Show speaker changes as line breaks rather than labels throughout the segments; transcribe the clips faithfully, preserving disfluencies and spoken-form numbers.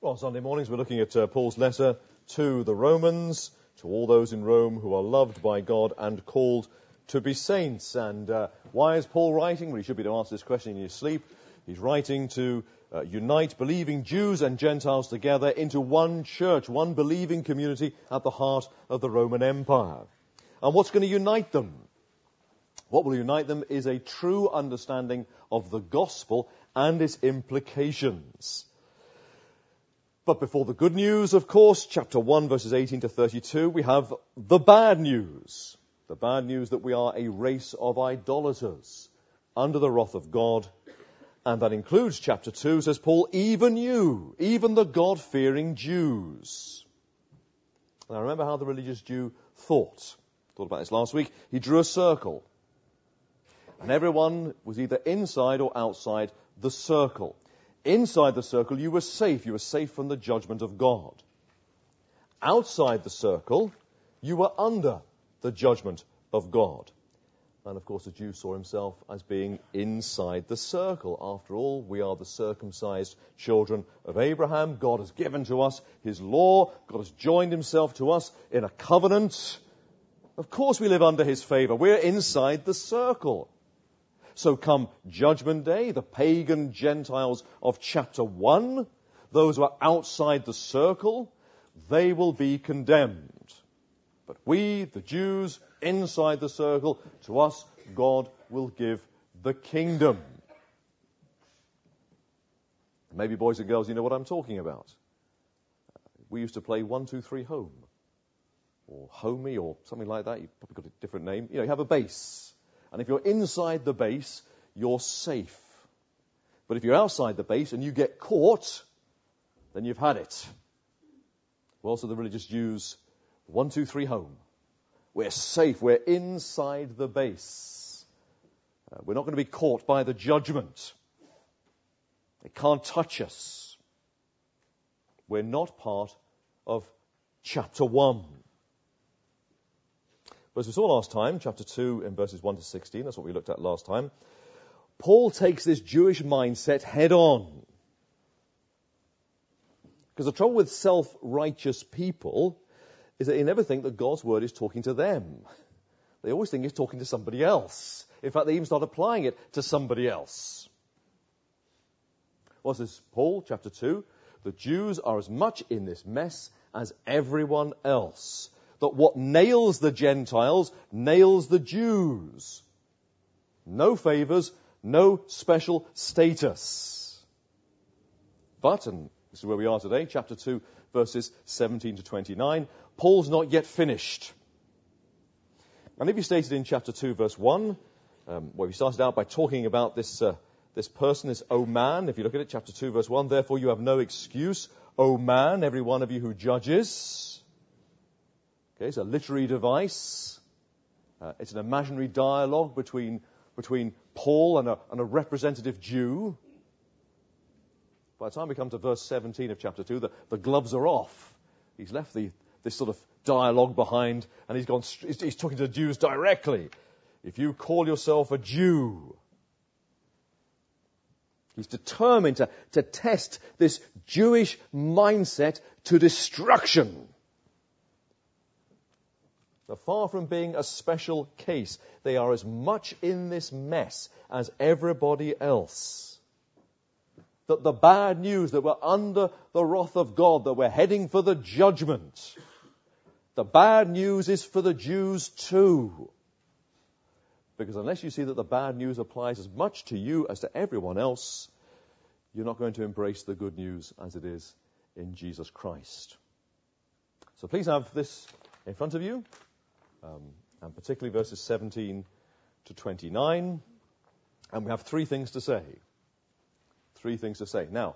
Well, Sunday mornings we're looking at uh, Paul's letter to the Romans, to all those in Rome who are loved by God and called to be saints. And uh, why is Paul writing? Well, he should be to answer this question in your sleep. He's writing to uh, unite believing Jews and Gentiles together into one church, one believing community at the heart of the Roman Empire. And what's going to unite them? What will unite them is a true understanding of the gospel and its implications. But before the good news, of course, chapter one, verses eighteen to thirty-two, we have the bad news. The bad news that we are a race of idolaters under the wrath of God. And that includes chapter two, says Paul, even you, even the God-fearing Jews. Now remember how the religious Jew thought. Thought about this last week. He drew a circle. And everyone was either inside or outside the circle. Inside the circle, you were safe. You were safe from the judgment of God. Outside the circle, you were under the judgment of God. And of course, the Jew saw himself as being inside the circle. After all, we are the circumcised children of Abraham. God has given to us his law. God has joined himself to us in a covenant. Of course, we live under his favor. We're inside the circle. So come Judgment Day, the pagan Gentiles of chapter one, those who are outside the circle, they will be condemned. But we, the Jews, inside the circle, to us, God will give the kingdom. Maybe boys and girls, you know what I'm talking about. We used to play one, two, three, home. Or homey, or something like that. You've probably got a different name. You know, you have a base. And if you're inside the base, you're safe. But if you're outside the base and you get caught, then you've had it. Well, so the religious Jews, one, two, three, home. We're safe. We're inside the base. Uh, we're not going to be caught by the judgment. They can't touch us. We're not part of chapter one. But as we saw last time, chapter two in verses one to sixteen, that's what we looked at last time, Paul takes this Jewish mindset head on. Because the trouble with self-righteous people is that they never think that God's word is talking to them. They always think it's talking to somebody else. In fact, they even start applying it to somebody else. What says Paul, chapter two? The Jews are as much in this mess as everyone else. That what nails the Gentiles nails the Jews. No favors, no special status. But, and this is where we are today, chapter two, verses seventeen to twenty-nine, Paul's not yet finished. And if you stated in chapter two, verse one, um, where we started out by talking about this, uh, this person, this O man, if you look at it, chapter two, verse one, therefore you have no excuse, O man, every one of you who judges. Okay, it's a literary device. Uh, it's an imaginary dialogue between, between Paul and a, and a representative Jew. By the time we come to verse seventeen of chapter two, the, the gloves are off. He's left the, this sort of dialogue behind, and he's gone. He's, he's talking to the Jews directly. If you call yourself a Jew, he's determined to, to test this Jewish mindset to destruction. So far from being a special case, they are as much in this mess as everybody else. That the bad news that we're under the wrath of God, that we're heading for the judgment, the bad news is for the Jews too. Because unless you see that the bad news applies as much to you as to everyone else, you're not going to embrace the good news as it is in Jesus Christ. So please have this in front of you. Um, and particularly verses seventeen to twenty-nine. And we have three things to say. Three things to say. Now,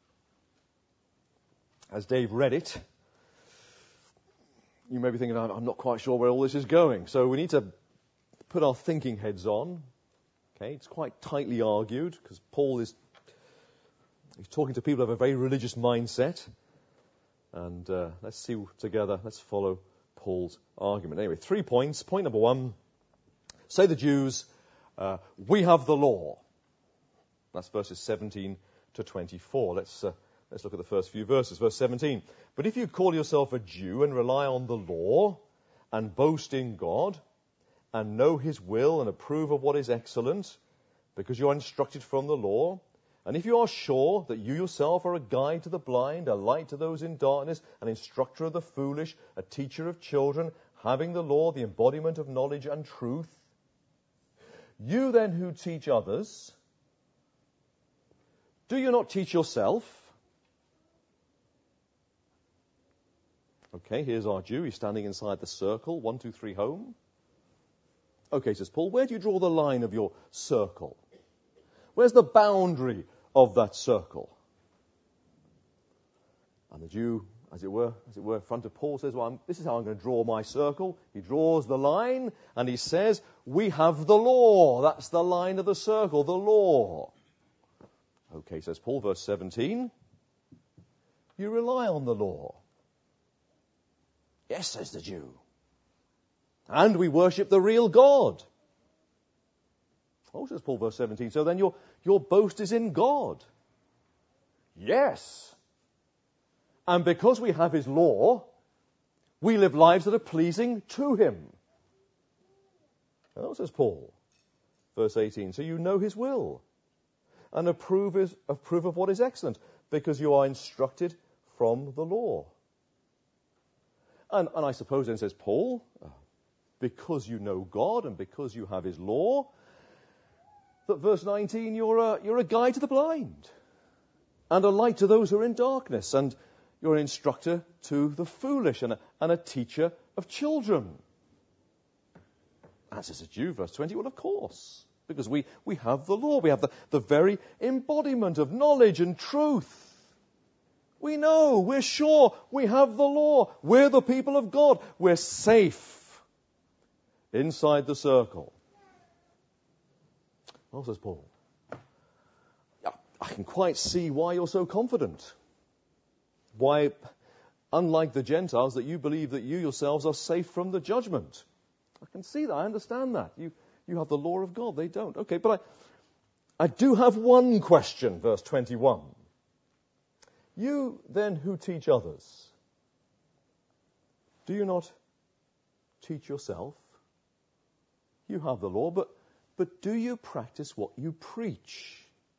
as Dave read it, you may be thinking, I'm not quite sure where all this is going. So we need to put our thinking heads on. Okay, it's quite tightly argued because Paul is he's talking to people who have a very religious mindset. And uh, let's see together, let's follow Paul's argument. Anyway, three points. Point number one, say the Jews, uh, we have the law. That's verses seventeen to twenty-four. Let's uh, Let's look at the first few verses. Verse seventeen. But if you call yourself a Jew and rely on the law and boast in God and know his will and approve of what is excellent, because you are instructed from the law, and if you are sure that you yourself are a guide to the blind, a light to those in darkness, an instructor of the foolish, a teacher of children, having the law, the embodiment of knowledge and truth, you then who teach others, do you not teach yourself? Okay, here's our Jew. He's standing inside the circle. One, two, three, home. Okay, says Paul, where do you draw the line of your circle? Where's the boundary of that circle? And the Jew, as it were, as it were, in front of Paul says, well, I'm, this is how I'm going to draw my circle. He draws the line, and he says, we have the law. That's the line of the circle, the law. Okay, says Paul, verse seventeen, you rely on the law. Yes, says the Jew. And we worship the real God. Oh, says Paul, verse seventeen, so then your, your boast is in God. Yes. And because we have his law, we live lives that are pleasing to him. Oh, says Paul, verse eighteen, so you know his will and approve, is, approve of what is excellent, because you are instructed from the law. And, and I suppose then, says Paul, because you know God and because you have his law, that verse nineteen, you're a, you're a guide to the blind and a light to those who are in darkness, and you're an instructor to the foolish and a, and a teacher of children. And says a Jew, verse twenty, well, of course, because we, we have the law. We have the, the very embodiment of knowledge and truth. We know, we're sure, we have the law. We're the people of God. We're safe inside the circle. Well, says Paul, I can quite see why you're so confident. Why, unlike the Gentiles, that you believe that you yourselves are safe from the judgment. I can see that. I understand that. You, you have the law of God. They don't. Okay, but I, I do have one question, verse twenty-one. You then who teach others, do you not teach yourself? You have the law, but, but do you practice what you preach?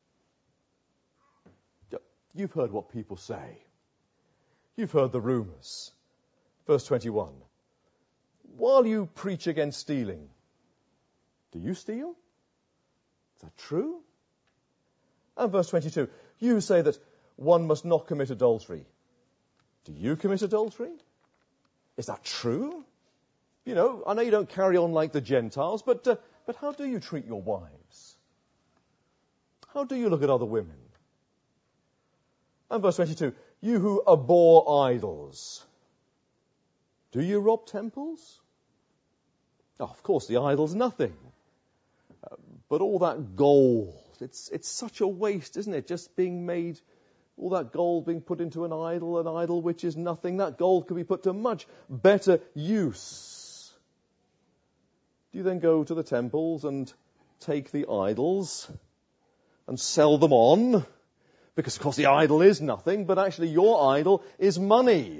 You've heard what people say. You've heard the rumors. Verse twenty-one. While you preach against stealing, do you steal? Is that true? And verse twenty-two. You say that one must not commit adultery. Do you commit adultery? Is that true? You know, I know you don't carry on like the Gentiles, but uh, but how do you treat your wives? How do you look at other women? And verse twenty-two, you who abhor idols, do you rob temples? Oh, of course, the idol's nothing. Uh, but all that gold, it's it's such a waste, isn't it? Just being made, all that gold being put into an idol, an idol which is nothing. That gold could be put to much better use. Do you then go to the temples and take the idols and sell them on? Because, of course, the idol is nothing, but actually your idol is money.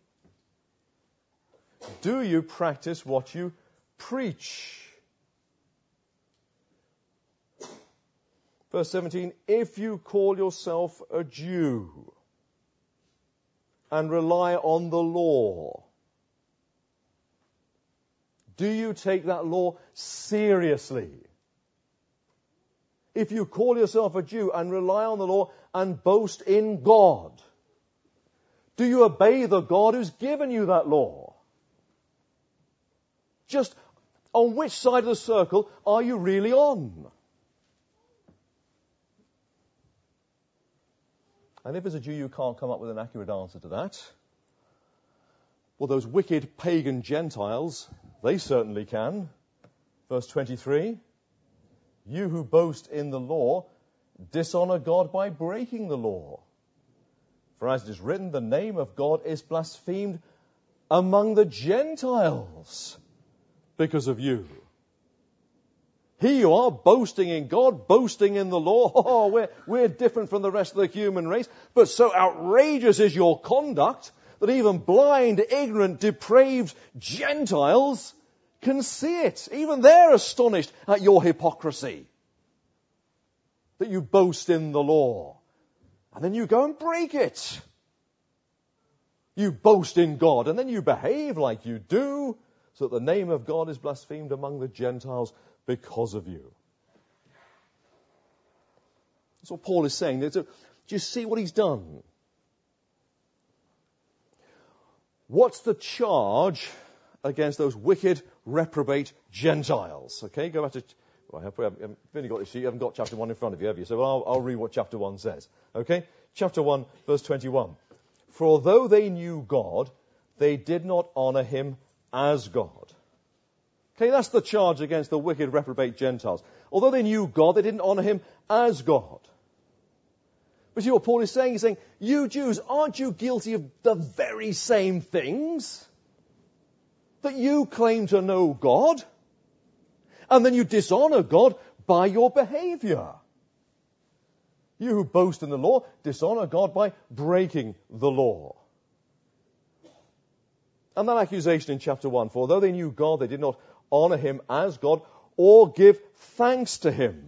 Do you practice what you preach? Verse seventeen, if you call yourself a Jew and rely on the law, do you take that law seriously? If you call yourself a Jew and rely on the law and boast in God, do you obey the God who's given you that law? Just on which side of the circle are you really on? And if as a Jew you can't come up with an accurate answer to that, well, those wicked pagan Gentiles, they certainly can. Verse twenty-three, you who boast in the law dishonor God by breaking the law. For as it is written, the name of God is blasphemed among the Gentiles because of you. Here you are, boasting in God, boasting in the law. Oh, we're, we're different from the rest of the human race. But so outrageous is your conduct that even blind, ignorant, depraved Gentiles can see it. Even they're astonished at your hypocrisy. That you boast in the law. And then you go and break it. You boast in God, and then you behave like you do, so that the name of God is blasphemed among the Gentiles because of you. That's what Paul is saying. Do you see what he's done? What's the charge against those wicked, reprobate Gentiles? Okay, go back to... Well, I've only got this sheet. You haven't got chapter one in front of you, have you? So I'll, I'll read what chapter one says. Okay? Chapter one, verse twenty-one. For although they knew God, they did not honor him as God. Okay, that's the charge against the wicked, reprobate Gentiles. Although they knew God, they didn't honor him as God. But see what Paul is saying? He's saying, you Jews, aren't you guilty of the very same things? That you claim to know God, and then you dishonor God by your behavior. You who boast in the law, dishonor God by breaking the law. And that accusation in chapter one, for although they knew God, they did not honor him as God or give thanks to him.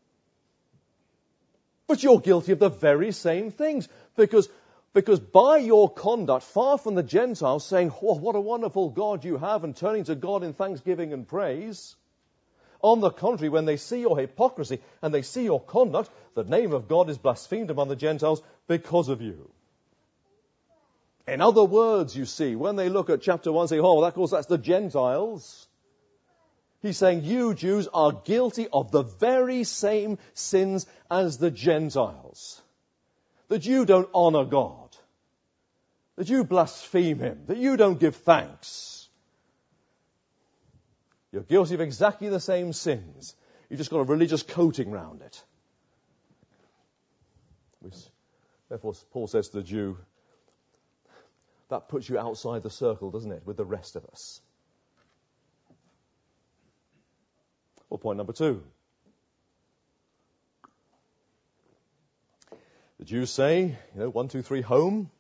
But you're guilty of the very same things, because, because by your conduct, far from the Gentiles saying, oh, what a wonderful God you have, and turning to God in thanksgiving and praise, on the contrary, when they see your hypocrisy and they see your conduct, the name of God is blasphemed among the Gentiles because of you. In other words, you see, when they look at chapter one and say, oh, well, of course, that's the Gentiles. He's saying you Jews are guilty of the very same sins as the Gentiles. That you don't honor God. That you blaspheme him. That you don't give thanks. You're guilty of exactly the same sins. You've just got a religious coating round it. Which, therefore, Paul says to the Jew, that puts you outside the circle, doesn't it, with the rest of us. Well, point number two. The Jews say, you know, one, two, three, home.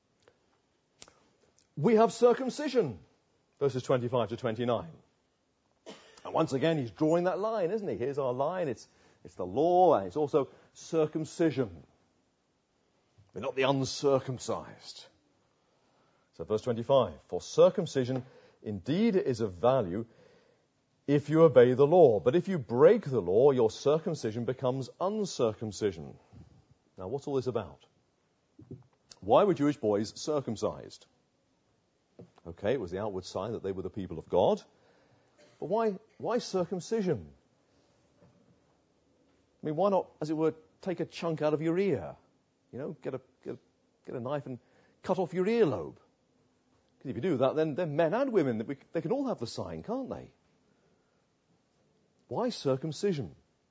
We have circumcision. Verses twenty-five to twenty-nine. And once again, he's drawing that line, isn't he? Here's our line. It's, it's the law, and it's also circumcision. We're not the uncircumcised. So verse twenty-five, for circumcision indeed is of value if you obey the law. But if you break the law, your circumcision becomes uncircumcision. Now, what's all this about? Why were Jewish boys circumcised? Okay, it was the outward sign that they were the people of God. But why, why circumcision? I mean, why not, as it were, take a chunk out of your ear? You know, get a, get a, get a knife and cut off your earlobe. Because if you do that, then, then men and women, they can all have the sign, can't they? Why circumcision?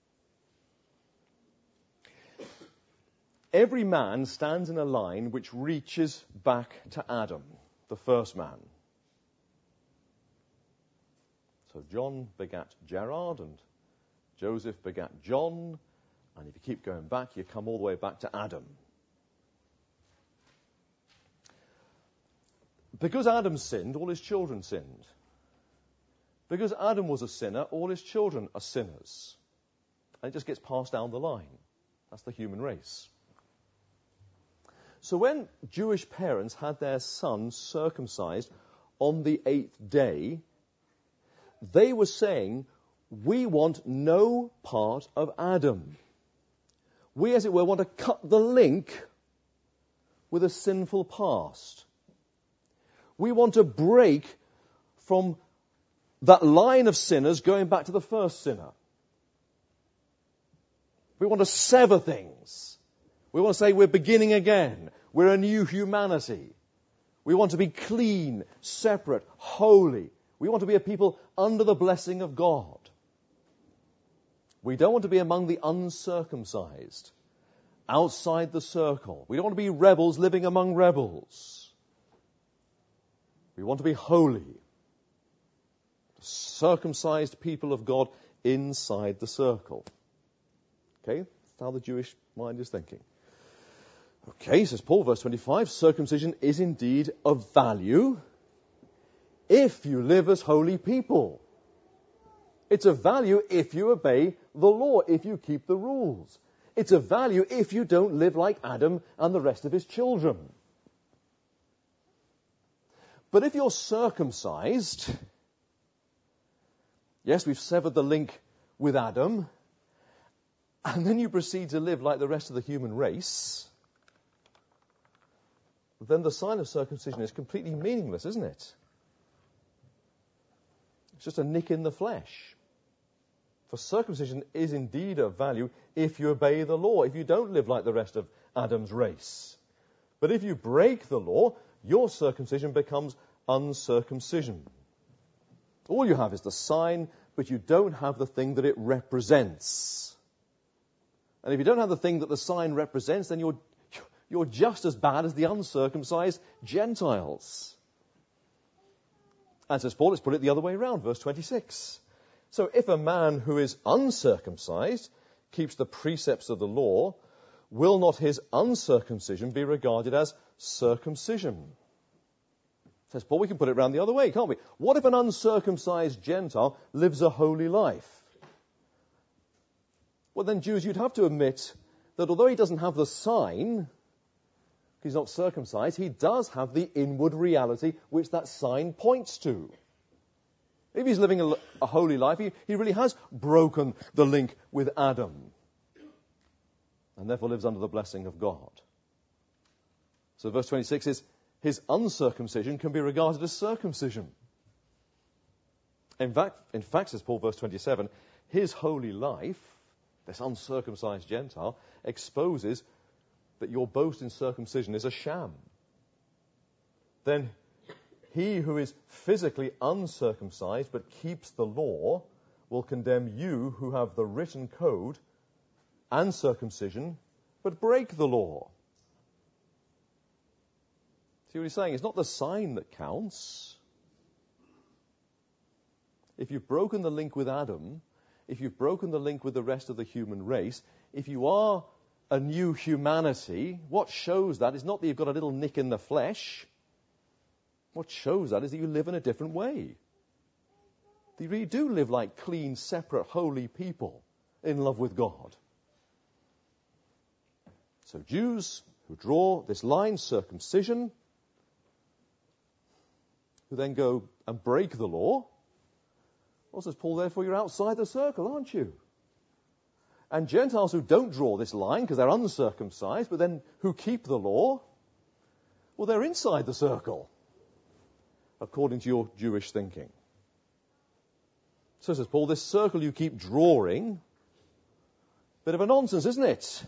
Every man stands in a line which reaches back to Adam, the first man. So John begat Gerard, and Joseph begat John, and if you keep going back, you come all the way back to Adam. Because Adam sinned, all his children sinned. Because Adam was a sinner, all his children are sinners. And it just gets passed down the line. That's the human race. So when Jewish parents had their son circumcised on the eighth day, they were saying, we want no part of Adam. We, as it were, want to cut the link with a sinful past. We want to break from that line of sinners going back to the first sinner. We want to sever things. We want to say we're beginning again. We're a new humanity. We want to be clean, separate, holy. We want to be a people under the blessing of God. We don't want to be among the uncircumcised, outside the circle. We don't want to be rebels living among rebels. We want to be holy. The circumcised people of God inside the circle. Okay, that's how the Jewish mind is thinking. Okay, says Paul, verse twenty-five, circumcision is indeed of value if you live as holy people. It's of value if you obey the law, if you keep the rules. It's of value if you don't live like Adam and the rest of his children. But if you're circumcised, yes, we've severed the link with Adam, and then you proceed to live like the rest of the human race, then the sign of circumcision is completely meaningless, isn't it? It's just a nick in the flesh. For circumcision is indeed of value if you obey the law, if you don't live like the rest of Adam's race. But if you break the law, your circumcision becomes uncircumcision. All you have is the sign, but you don't have the thing that it represents. And if you don't have the thing that the sign represents, then you're, you're just as bad as the uncircumcised Gentiles. And says Paul, let's put it the other way around, verse twenty-six. So if a man who is uncircumcised keeps the precepts of the law, will not his uncircumcision be regarded as circumcision? Says Paul, we can put it around the other way, can't we? What if an uncircumcised Gentile lives a holy life? Well then, Jews, you'd have to admit that although he doesn't have the sign, he's not circumcised, he does have the inward reality which that sign points to. If he's living a, a holy life, he, he really has broken the link with Adam and therefore lives under the blessing of God. So verse twenty-six is, his uncircumcision can be regarded as circumcision. In fact, in fact, says Paul, verse twenty-seven, his holy life, this uncircumcised Gentile, exposes that your boast in circumcision is a sham. Then he who is physically uncircumcised but keeps the law will condemn you who have the written code and circumcision but break the law. See what he's saying? It's not the sign that counts. If you've broken the link with Adam, if you've broken the link with the rest of the human race, if you are a new humanity, what shows that is not that you've got a little nick in the flesh. What shows that is that you live in a different way. You really do live like clean, separate, holy people in love with God. So Jews who draw this line, circumcision, who then go and break the law, well, says Paul, therefore you're outside the circle, aren't you? And Gentiles who don't draw this line because they're uncircumcised, but then who keep the law, well, they're inside the circle, according to your Jewish thinking. So says Paul, this circle you keep drawing, bit of a nonsense, isn't it?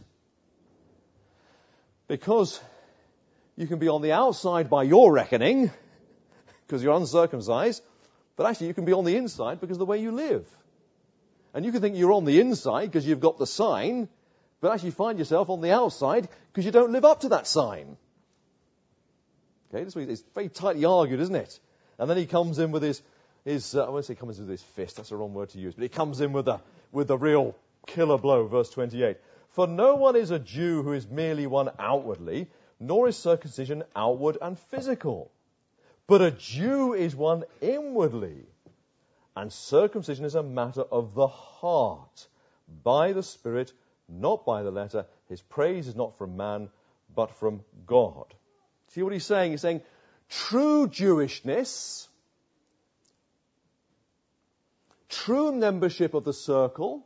Because you can be on the outside by your reckoning, because you're uncircumcised, but actually you can be on the inside because of the way you live. And you can think you're on the inside because you've got the sign, but actually find yourself on the outside because you don't live up to that sign. Okay, this is very tightly argued, isn't it? And then he comes in with his, his uh, I won't say he comes in with his fist, that's the wrong word to use, but he comes in with the, with the real killer blow, verse twenty-eight. For no one is a Jew who is merely one outwardly, nor is circumcision outward and physical. But a Jew is one inwardly, and circumcision is a matter of the heart, by the Spirit, not by the letter. His praise is not from man, but from God. See what he's saying? He's saying true Jewishness, true membership of the circle,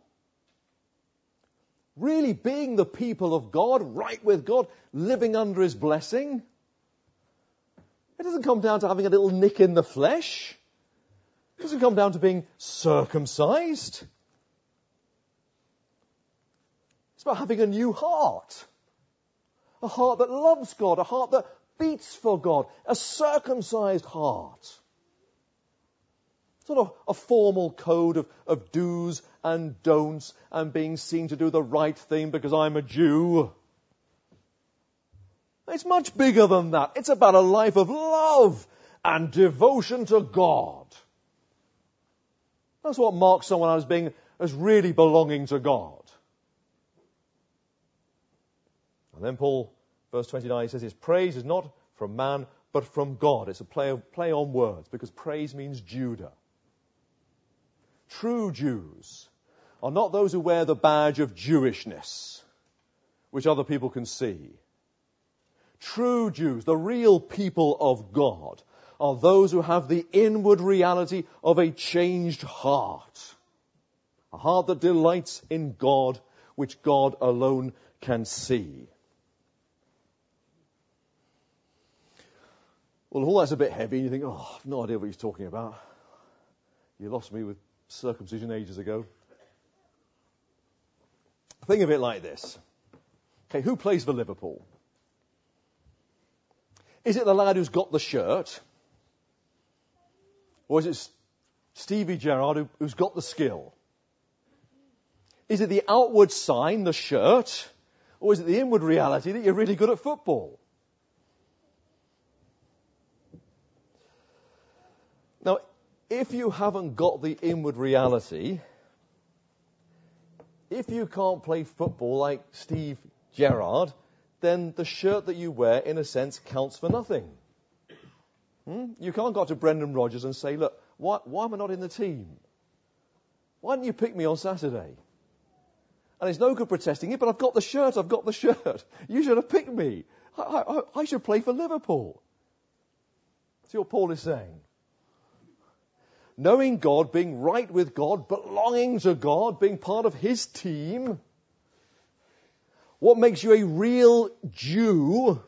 really being the people of God, right with God, living under his blessing, it doesn't come down to having a little nick in the flesh. It doesn't come down to being circumcised. It's about having a new heart. A heart that loves God, a heart that beats for God, a circumcised heart. It's not a, a formal code of, of do's and don'ts and being seen to do the right thing because I'm a Jew. It's much bigger than that. It's about a life of love and devotion to God. That's what marks someone as being as really belonging to God. And then Paul, verse twenty-nine, says his praise is not from man, but from God. It's a play, of, play on words, because praise means Judah. True Jews are not those who wear the badge of Jewishness, which other people can see. True Jews, the real people of God, are those who have the inward reality of a changed heart. A heart that delights in God, which God alone can see. Well, all that's a bit heavy, and you think, oh, I've no idea what he's talking about. You lost me with circumcision ages ago. Think of it like this. Okay, who plays for Liverpool? Is it the lad who's got the shirt? Or is it Stevie Gerrard who, who's got the skill? Is it the outward sign, the shirt? Or is it the inward reality that you're really good at football? Now, if you haven't got the inward reality, if you can't play football like Steve Gerrard, then the shirt that you wear, in a sense, counts for nothing. Hmm? You can't go to Brendan Rodgers and say, look, why, why am I not in the team? Why didn't you pick me on Saturday? And it's no good protesting it, but I've got the shirt, I've got the shirt. You should have picked me. I, I, I should play for Liverpool. See what Paul is saying? Knowing God, being right with God, belonging to God, being part of his team. What makes you a real Jew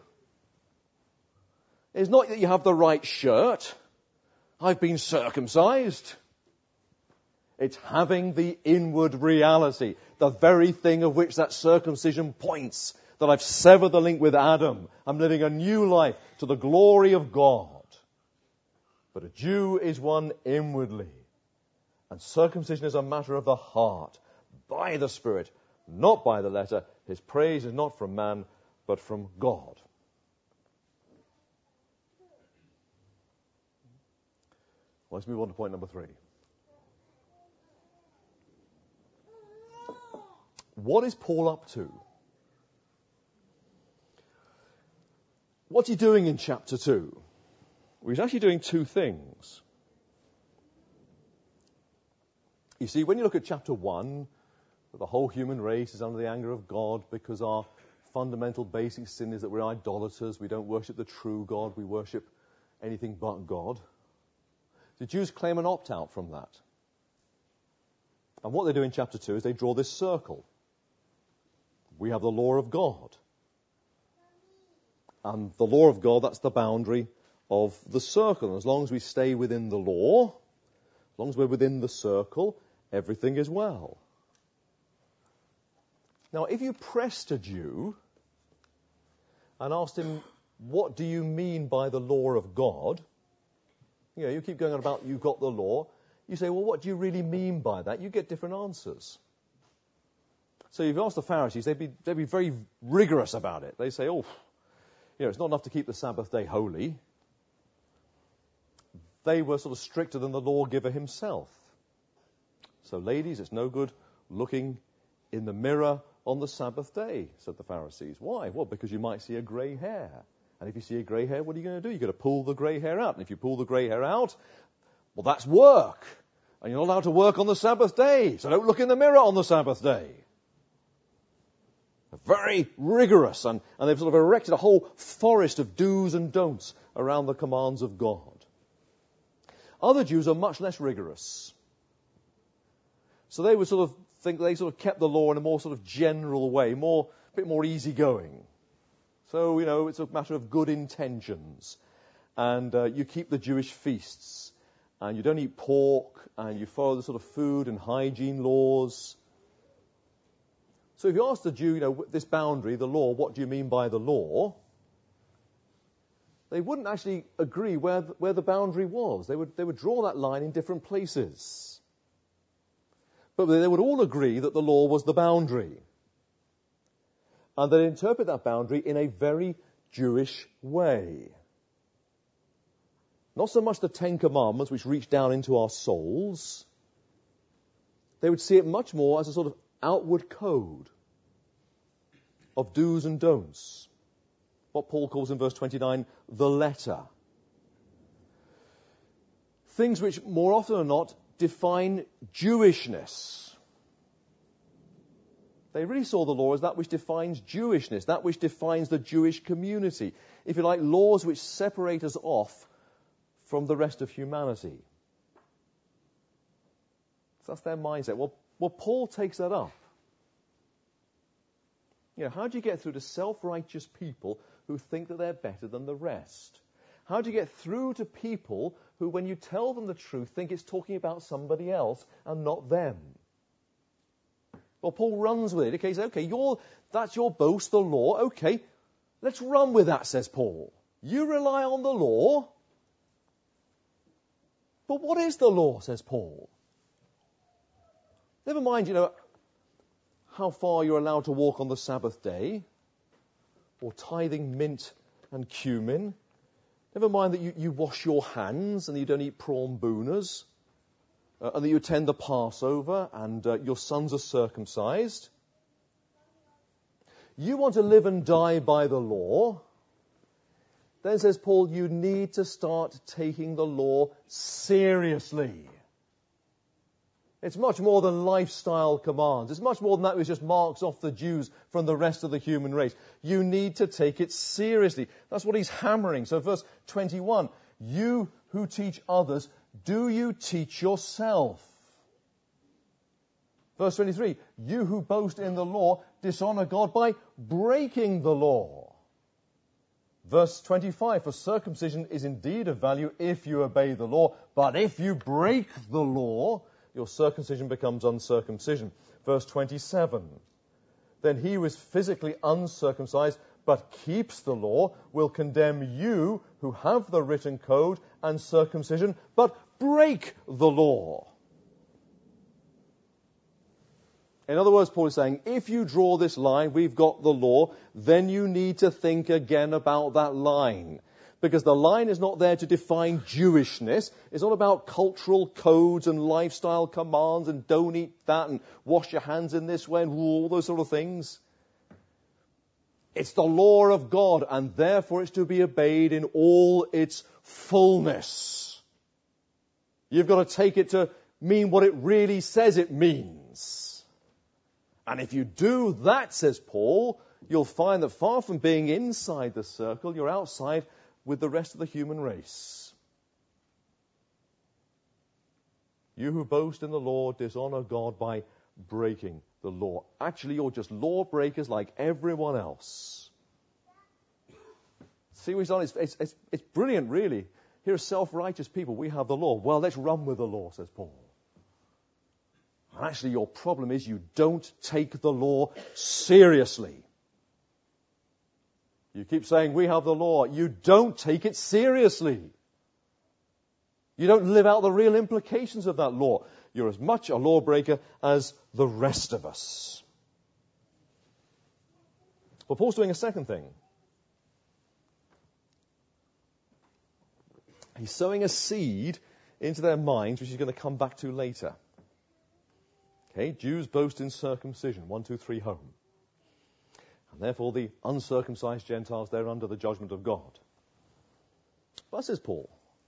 is not that you have the right shirt. I've been circumcised. It's having the inward reality, the very thing of which that circumcision points, that I've severed the link with Adam. I'm living a new life to the glory of God. But a Jew is one inwardly. And circumcision is a matter of the heart, by the Spirit, not by the letter. His praise is not from man, but from God. Well, let's move on to point number three. What is Paul up to? What's he doing in chapter two? Well, he's actually doing two things. You see, when you look at chapter one, the whole human race is under the anger of God because our fundamental basic sin is that we're idolaters. We don't worship the true God. We worship anything but God. The Jews claim an opt-out from that. And what they do in chapter two is they draw this circle. We have the law of God. And the law of God, that's the boundary of the circle. And as long as we stay within the law, as long as we're within the circle, everything is well. Now, if you pressed a Jew and asked him, what do you mean by the law of God? You know, you keep going on about you've got the law. You say, well, what do you really mean by that? You get different answers. So if you ask the Pharisees, they'd be, they'd be very rigorous about it. They say, oh, you know, it's not enough to keep the Sabbath day holy. They were sort of stricter than the lawgiver himself. So ladies, it's no good looking in the mirror on the Sabbath day, said the Pharisees. Why? Well, because you might see a grey hair. And if you see a grey hair, what are you going to do? You're going to pull the grey hair out. And if you pull the grey hair out, well, that's work. And you're not allowed to work on the Sabbath day. So don't look in the mirror on the Sabbath day. Very rigorous. And, and they've sort of erected a whole forest of do's and don'ts around the commands of God. Other Jews are much less rigorous. So they would sort of think they sort of kept the law in a more sort of general way, more, a bit more easygoing. So, you know, it's a matter of good intentions. And uh, you keep the Jewish feasts. And you don't eat pork. And you follow the sort of food and hygiene laws. So if you ask the Jew, you know, this boundary, the law, what do you mean by the law? They wouldn't actually agree where the, where the boundary was. They would, they would draw that line in different places. But they would all agree that the law was the boundary. And they interpret that boundary in a very Jewish way. Not so much the Ten Commandments, which reach down into our souls. They would see it much more as a sort of outward code of do's and don'ts. What Paul calls in verse twenty-nine, the letter. Things which more often than not define Jewishness. They really saw the law as that which defines Jewishness, that which defines the Jewish community. If you like, laws which separate us off from the rest of humanity. So that's their mindset. Well, well, Paul takes that up. You know, how do you get through to self-righteous people who think that they're better than the rest? How do you get through to people who, when you tell them the truth, think it's talking about somebody else and not them? Well, Paul runs with it. Okay, he says, okay, you're, that's your boast, the law. Okay, let's run with that, says Paul. You rely on the law. But what is the law, says Paul? Never mind, you know, how far you're allowed to walk on the Sabbath day, or tithing mint and cumin. Never mind that you, you wash your hands and you don't eat prawn boonas, uh, and that you attend the Passover and uh, your sons are circumcised. You want to live and die by the law. Then, says Paul, you need to start taking the law seriously. It's much more than lifestyle commands. It's much more than that which just marks off the Jews from the rest of the human race. You need to take it seriously. That's what he's hammering. So verse twenty-one, you who teach others, do you teach yourself? Verse twenty-three, you who boast in the law, dishonor God by breaking the law. Verse twenty-five, for circumcision is indeed of value if you obey the law, but if you break the law, your circumcision becomes uncircumcision. Verse twenty-seven, then he who is physically uncircumcised but keeps the law will condemn you who have the written code and circumcision but break the law. In other words, Paul is saying, if you draw this line, we've got the law, then you need to think again about that line. Because the line is not there to define Jewishness. It's not about cultural codes and lifestyle commands and don't eat that and wash your hands in this way and all those sort of things. It's the law of God, and therefore it's to be obeyed in all its fullness. You've got to take it to mean what it really says it means. And if you do that, says Paul, you'll find that far from being inside the circle, you're outside with the rest of the human race. You who boast in the law dishonor God by breaking the law. Actually, you're just lawbreakers like everyone else. See what he's done? It's, it's, it's, it's brilliant, really. Here are self-righteous people. We have the law. Well, let's run with the law, says Paul. And actually, your problem is you don't take the law seriously. You keep saying, we have the law. You don't take it seriously. You don't live out the real implications of that law. You're as much a lawbreaker as the rest of us. But Paul's doing a second thing. He's sowing a seed into their minds, which he's going to come back to later. Okay, Jews boast in circumcision. One, two, three, home. And therefore the uncircumcised Gentiles, they're under the judgment of God. But says Paul,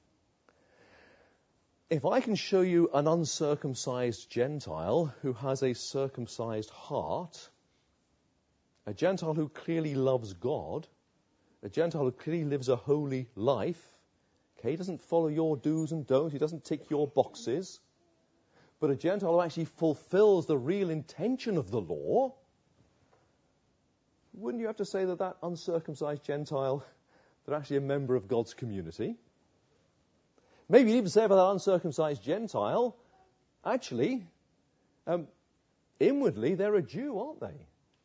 if I can show you an uncircumcised Gentile who has a circumcised heart, a Gentile who clearly loves God, a Gentile who clearly lives a holy life, okay, he doesn't follow your do's and don'ts, he doesn't tick your boxes, but a Gentile who actually fulfills the real intention of the law, wouldn't you have to say that that uncircumcised Gentile, they're actually a member of God's community? Maybe you'd even say about that uncircumcised Gentile, actually, um, inwardly they're a Jew, aren't they?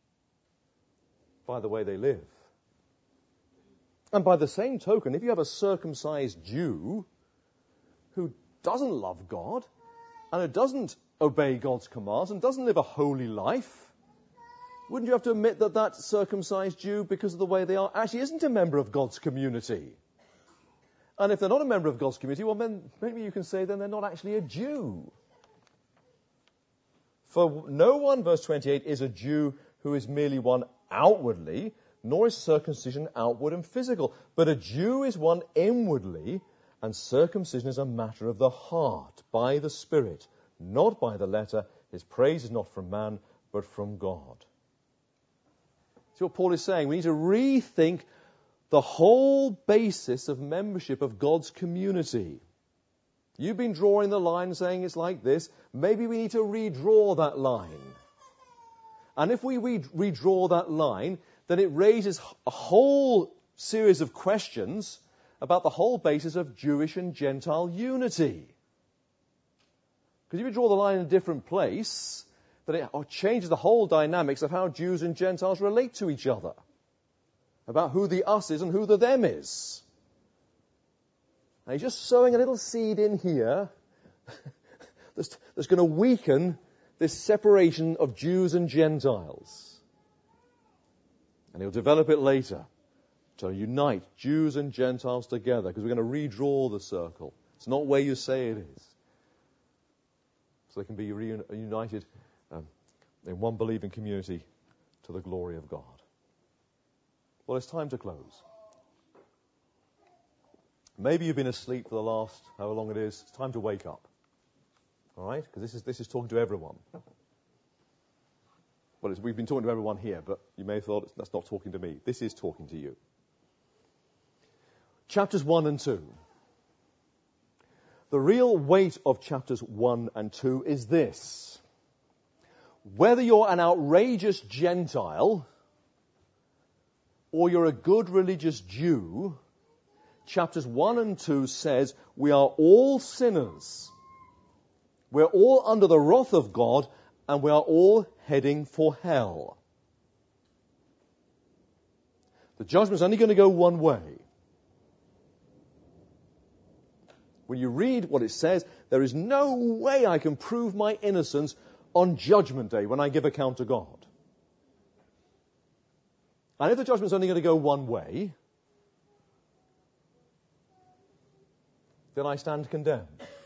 By the way they live. And by the same token, if you have a circumcised Jew who doesn't love God, and who doesn't obey God's commands, and doesn't live a holy life, wouldn't you have to admit that that circumcised Jew, because of the way they are, actually isn't a member of God's community? And if they're not a member of God's community, well, then maybe you can say then they're not actually a Jew. For no one, verse twenty-eight, is a Jew who is merely one outwardly, nor is circumcision outward and physical. But a Jew is one inwardly, and circumcision is a matter of the heart, by the Spirit, not by the letter. His praise is not from man, but from God. See what Paul is saying? We need to rethink the whole basis of membership of God's community. You've been drawing the line saying it's like this. Maybe we need to redraw that line. And if we re- redraw that line, then it raises a whole series of questions about the whole basis of Jewish and Gentile unity. Because if you draw the line in a different place, then it changes the whole dynamics of how Jews and Gentiles relate to each other, about who the us is and who the them is. And he's just sowing a little seed in here that's, that's going to weaken this separation of Jews and Gentiles. And he'll develop it later to unite Jews and Gentiles together, because we're going to redraw the circle. It's not where you say it is. So they can be reunited um, in one believing community to the glory of God. Well, it's time to close. Maybe you've been asleep for the last, however long it is. It's time to wake up. All right? Because this is, this is talking to everyone. Well, it's, we've been talking to everyone here, but you may have thought that's not talking to me. This is talking to you. Chapters one and two. The real weight of chapters one and two is this. Whether you're an outrageous Gentile or you're a good religious Jew, chapters one and two says we are all sinners. We're all under the wrath of God, and we are all heading for hell. The judgment's only going to go one way. When you read what it says, there is no way I can prove my innocence on Judgment Day when I give account to God. And if the judgment's only going to go one way, then I stand condemned.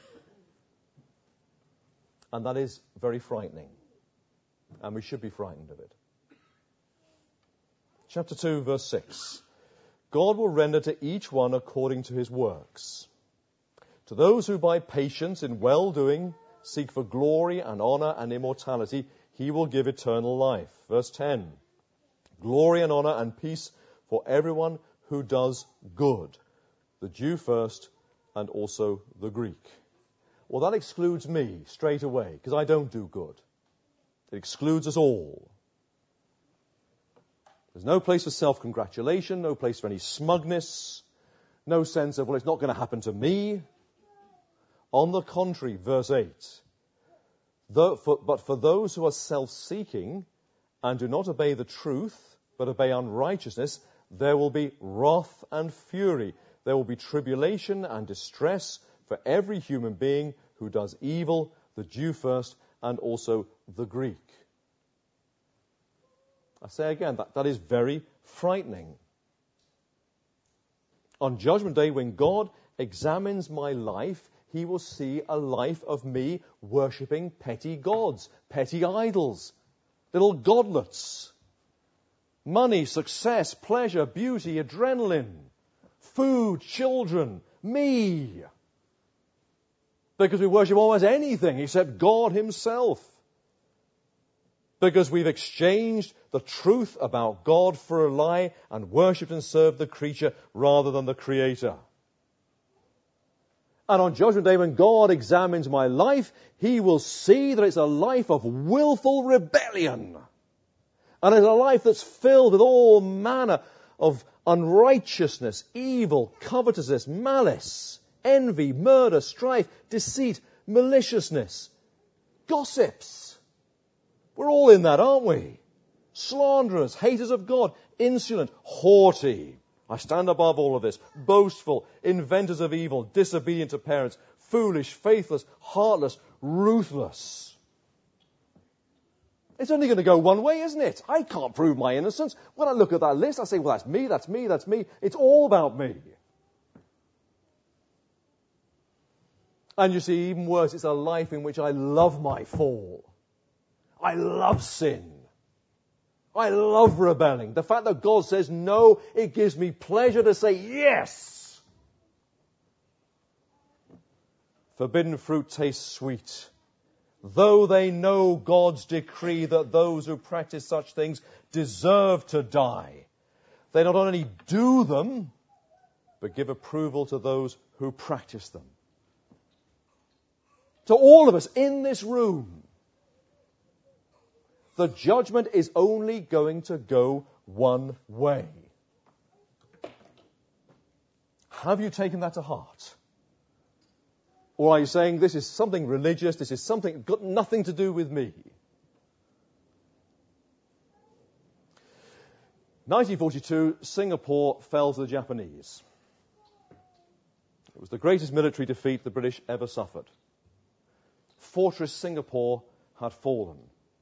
And that is very frightening. And we should be frightened of it. Chapter two, verse six. God will render to each one according to his works. To those who by patience in well-doing seek for glory and honor and immortality, he will give eternal life. Verse ten. Glory and honor and peace for everyone who does good. The Jew first, and also the Greek. Well, that excludes me straight away, because I don't do good. It excludes us all. There's no place for self-congratulation, no place for any smugness, no sense of, well, it's not going to happen to me. On the contrary, verse eight, Though for, but for those who are self-seeking and do not obey the truth, but obey unrighteousness, there will be wrath and fury. There will be tribulation and distress for every human being who does evil, the Jew first, and also the Greek. I say again, that, that is very frightening. On Judgment Day, when God examines my life, he will see a life of me worshipping petty gods, petty idols, little godlets. Money, success, pleasure, beauty, adrenaline, food, children, me. Because we worship almost anything except God himself. Because we've exchanged the truth about God for a lie and worshipped and served the creature rather than the Creator. And on Judgment Day, when God examines my life, he will see that it's a life of willful rebellion. And it's a life that's filled with all manner of unrighteousness, evil, covetousness, malice, envy, murder, strife, deceit, maliciousness, gossips. We're all in that, aren't we? Slanderers, haters of God, insolent, haughty. I stand above all of this. Boastful, inventors of evil, disobedient to parents, foolish, faithless, heartless, ruthless. It's only going to go one way, isn't it? I can't prove my innocence. When I look at that list, I say, well, that's me, that's me, that's me. It's all about me. And you see, even worse, it's a life in which I love my fall. I love sin. I love rebelling. The fact that God says no, it gives me pleasure to say yes. Forbidden fruit tastes sweet, though they know God's decree that those who practice such things deserve to die. They not only do them, but give approval to those who practice them. To all of us in this room, the judgment is only going to go one way. Have you taken that to heart? Or are you saying, this is something religious, this is something got nothing to do with me? nineteen forty-two, Singapore fell to the Japanese. It was the greatest military defeat the British ever suffered. Fortress Singapore had fallen.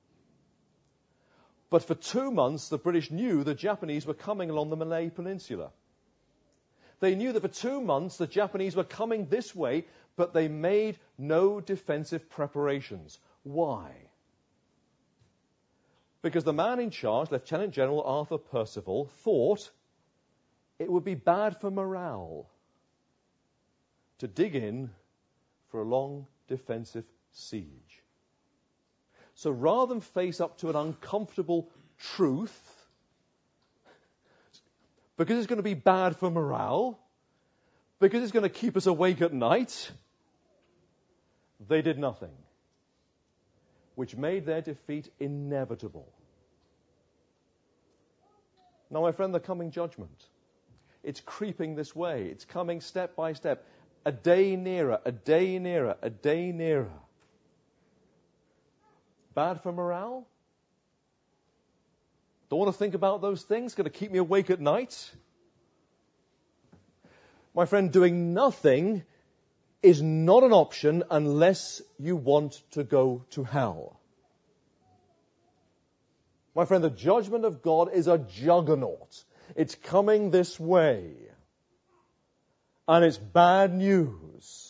But for two months, the British knew the Japanese were coming along the Malay Peninsula. They knew that for two months the Japanese were coming this way, but they made no defensive preparations. Why? Because the man in charge, Lieutenant General Arthur Percival, thought it would be bad for morale to dig in for a long defensive siege. So rather than face up to an uncomfortable truth, because it's going to be bad for morale, because it's going to keep us awake at night, they did nothing, which made their defeat inevitable. Now, my friend, the coming judgment, it's creeping this way. It's coming step by step, a day nearer, a day nearer, a day nearer. Bad for morale? Don't want to think about those things? Going to keep me awake at night? My friend, doing nothing is not an option unless you want to go to hell. My friend, the judgment of God is a juggernaut. It's coming this way. And it's bad news.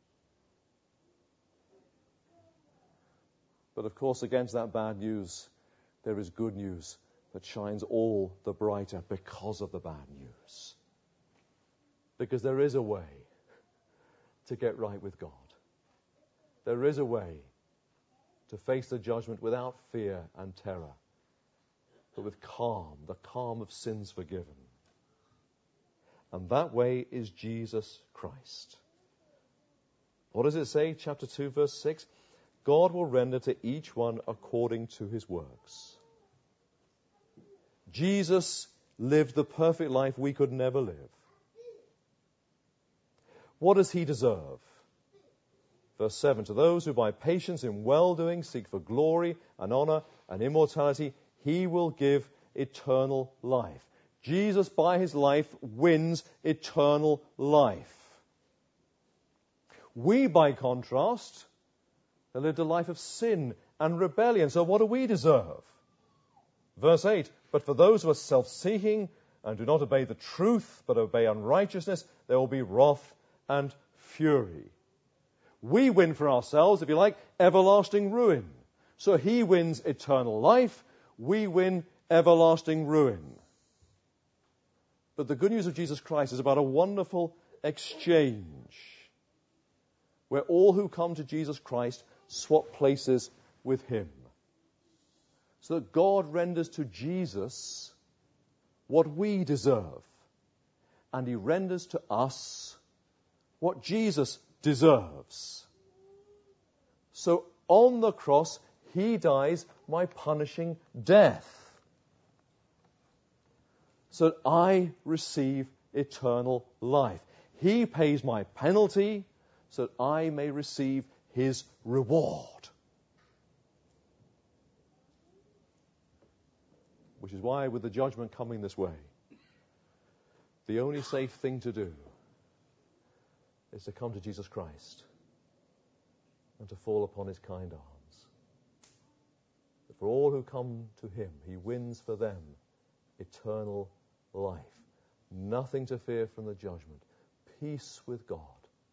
But of course, against that bad news, there is good news that shines all the brighter because of the bad news. Because there is a way to get right with God. There is a way to face the judgment without fear and terror, but with calm, the calm of sins forgiven. And that way is Jesus Christ. What does it say? Chapter two, verse six. God will render to each one according to his works. Jesus lived the perfect life we could never live. What does he deserve? Verse seven, to those who by patience in well-doing seek for glory and honor and immortality, he will give eternal life. Jesus, by his life, wins eternal life. We, by contrast, have lived a life of sin and rebellion. So what do we deserve? Verse eight, but for those who are self-seeking and do not obey the truth, but obey unrighteousness, there will be wrath and fury. We win for ourselves, if you like, everlasting ruin. So he wins eternal life, we win everlasting ruin. But the good news of Jesus Christ is about a wonderful exchange, where all who come to Jesus Christ swap places with him. So that God renders to Jesus what we deserve, and he renders to us what Jesus deserves. So on the cross, he dies my punishing death, so that I receive eternal life. He pays my penalty, so that I may receive his reward. Which is why, with the judgment coming this way, the only safe thing to do is to come to Jesus Christ and to fall upon his kind arms. But for all who come to him, he wins for them eternal life. Nothing to fear from the judgment. Peace with God.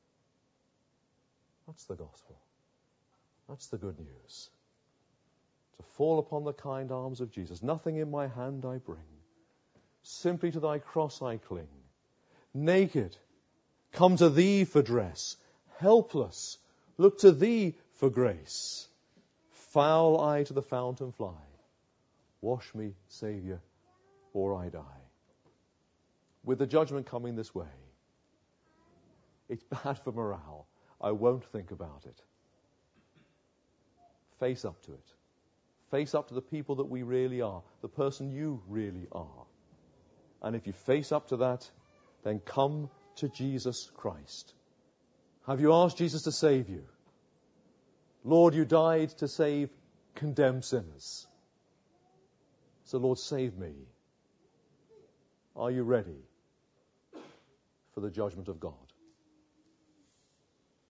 That's the gospel. That's the good news. to fall upon the kind arms of Jesus. Nothing in my hand I bring. Simply to thy cross I cling. Naked, come to thee for dress. Helpless, look to thee for grace. Foul I to the fountain fly. Wash me, Saviour, or I die. With the judgment coming this way, it's bad for morale. I won't think about it. Face up to it. Face up to the people that we really are, the person you really are. And if you face up to that, then come to Jesus Christ. Have you asked Jesus to save you? Lord, you died to save condemned sinners. So, Lord, save me. Are you ready for the judgment of God?